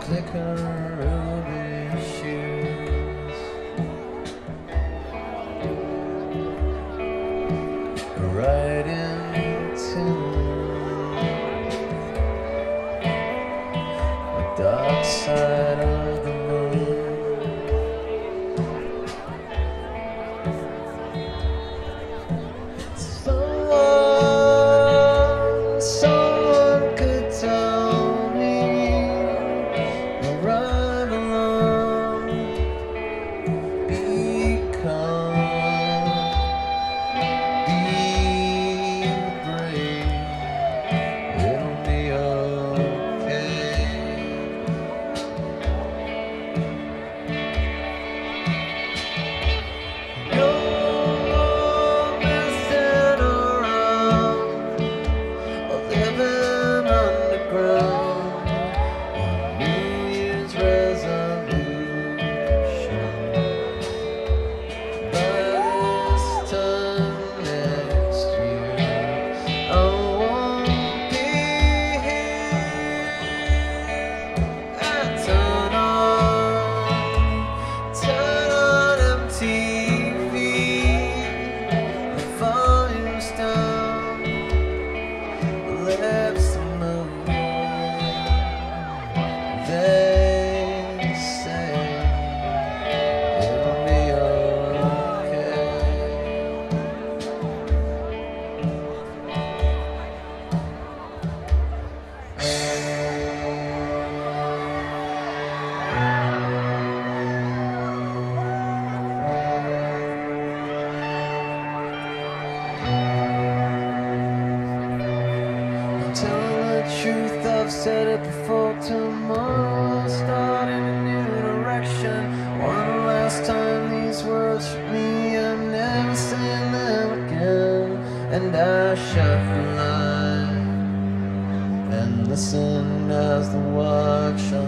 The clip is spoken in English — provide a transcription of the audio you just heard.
flicker ruby shoes, right in tune, the dark side of the moon. Someone could tell me right along, be calm, be brave, it'll be okay. No messing around, living underground on New Year's resolution. By this time next year, I won't be here. I turn on MTV, the volume's down, lips to move. They say it'll be okay. Tell the truth, I've said it before. Tomorrow I'll start in a new direction. One last time these words from me, I'm never saying them again. And I shut the light and listen as the watch on